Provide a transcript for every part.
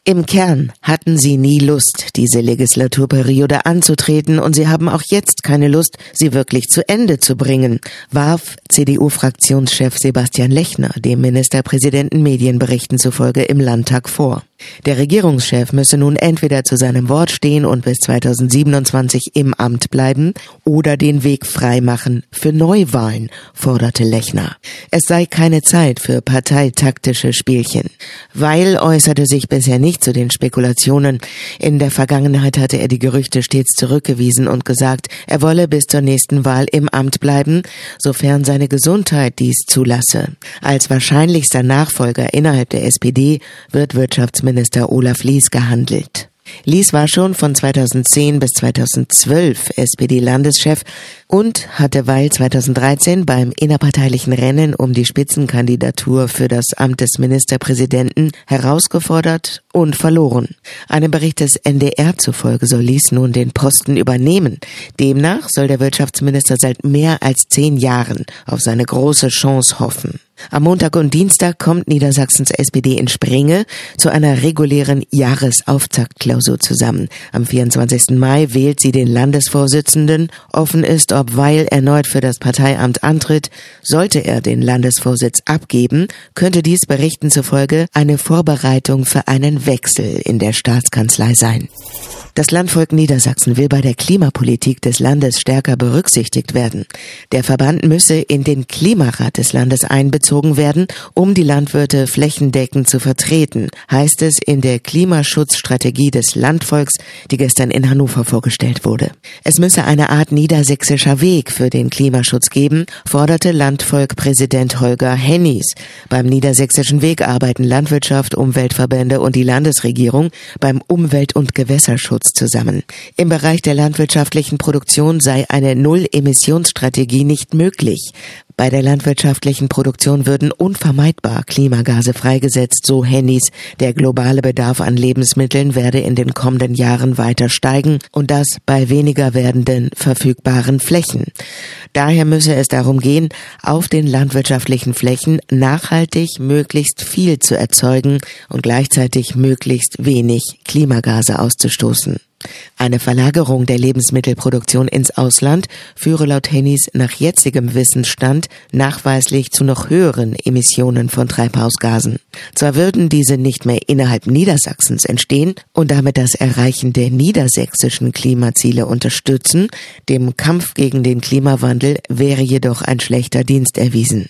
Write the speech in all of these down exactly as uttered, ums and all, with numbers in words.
Im Kern hatten sie nie Lust, diese Legislaturperiode anzutreten, und sie haben auch jetzt keine Lust, sie wirklich zu Ende zu bringen, warf C D U-Fraktionschef Sebastian Lechner dem Ministerpräsidenten Medienberichten zufolge im Landtag vor. Der Regierungschef müsse nun entweder zu seinem Wort stehen und bis zweitausendsiebenundzwanzig im Amt bleiben oder den Weg freimachen für Neuwahlen, forderte Lechner. Es sei keine Zeit für parteitaktische Spielchen. Weil äußerte sich bisher nicht zu den Spekulationen. In der Vergangenheit hatte er die Gerüchte stets zurückgewiesen und gesagt, er wolle bis zur nächsten Wahl im Amt bleiben, sofern seine Gesundheit dies zulasse. Als wahrscheinlichster Nachfolger innerhalb der S P D wird Wirtschaftsminister Minister Olaf Lies gehandelt. Lies war schon von zweitausendzehn bis zweitausendzwölf S P D-Landeschef und hatte weil zweitausenddreizehn beim innerparteilichen Rennen um die Spitzenkandidatur für das Amt des Ministerpräsidenten herausgefordert und verloren. Einem Bericht des N D R zufolge soll Lies nun den Posten übernehmen. Demnach soll der Wirtschaftsminister seit mehr als zehn Jahren auf seine große Chance hoffen. Am Montag und Dienstag kommt Niedersachsens S P D in Springe zu einer regulären Jahresauftaktklausur zusammen. Am vierundzwanzigsten Mai wählt sie den Landesvorsitzenden. Offen ist, ob Weil erneut für das Parteiamt antritt. Sollte er den Landesvorsitz abgeben, könnte dies Berichten zufolge eine Vorbereitung für einen Wechsel in der Staatskanzlei sein. Das Landvolk Niedersachsen will bei der Klimapolitik des Landes stärker berücksichtigt werden. Der Verband müsse in den Klimarat des Landes einbezogen werden, um die Landwirte flächendeckend zu vertreten, heißt es in der Klimaschutzstrategie des Landvolks, die gestern in Hannover vorgestellt wurde. Es müsse eine Art niedersächsischer Weg für den Klimaschutz geben, forderte Landvolk-Präsident Holger Hennies. Beim niedersächsischen Weg arbeiten Landwirtschaft, Umweltverbände und die Landesregierung beim Umwelt- und Gewässerschutz zusammen. Im Bereich der landwirtschaftlichen Produktion sei eine Null-Emissionsstrategie nicht möglich. Bei der landwirtschaftlichen Produktion würden unvermeidbar Klimagase freigesetzt, so Hennies. Der globale Bedarf an Lebensmitteln werde in den kommenden Jahren weiter steigen und das bei weniger werdenden verfügbaren Flächen. Daher müsse es darum gehen, auf den landwirtschaftlichen Flächen nachhaltig möglichst viel zu erzeugen und gleichzeitig möglichst wenig Klimagase auszustoßen. Eine Verlagerung der Lebensmittelproduktion ins Ausland führe laut Hennies nach jetzigem Wissensstand nachweislich zu noch höheren Emissionen von Treibhausgasen. Zwar würden diese nicht mehr innerhalb Niedersachsens entstehen und damit das Erreichen der niedersächsischen Klimaziele unterstützen, dem Kampf gegen den Klimawandel wäre jedoch ein schlechter Dienst erwiesen.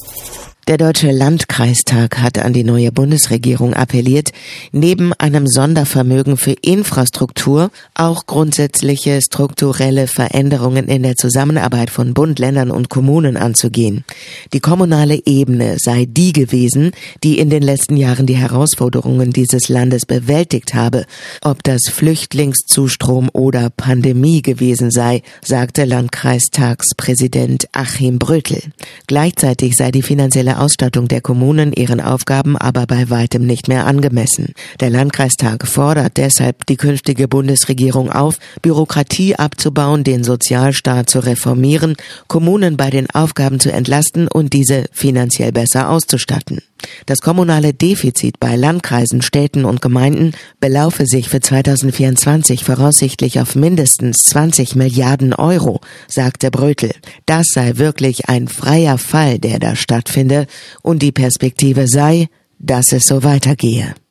Der Deutsche Landkreistag hat an die neue Bundesregierung appelliert, neben einem Sondervermögen für Infrastruktur auch grundsätzliche strukturelle Veränderungen in der Zusammenarbeit von Bund, Ländern und Kommunen anzugehen. Die kommunale Ebene sei die gewesen, die in den letzten Jahren die Herausforderungen dieses Landes bewältigt habe. Ob das Flüchtlingszustrom oder Pandemie gewesen sei, sagte Landkreistagspräsident Achim Brötel. Gleichzeitig sei die finanzielle Ausstattung der Kommunen ihren Aufgaben aber bei weitem nicht mehr angemessen. Der Landkreistag fordert deshalb die künftige Bundesregierung auf, Bürokratie abzubauen, den Sozialstaat zu reformieren, Kommunen bei den Aufgaben zu entlasten und diese finanziell besser auszustatten. Das kommunale Defizit bei Landkreisen, Städten und Gemeinden belaufe sich für zweitausendvierundzwanzig voraussichtlich auf mindestens zwanzig Milliarden Euro, sagte Brötel. Das sei wirklich ein freier Fall, der da stattfinde, und die Perspektive sei, dass es so weitergehe.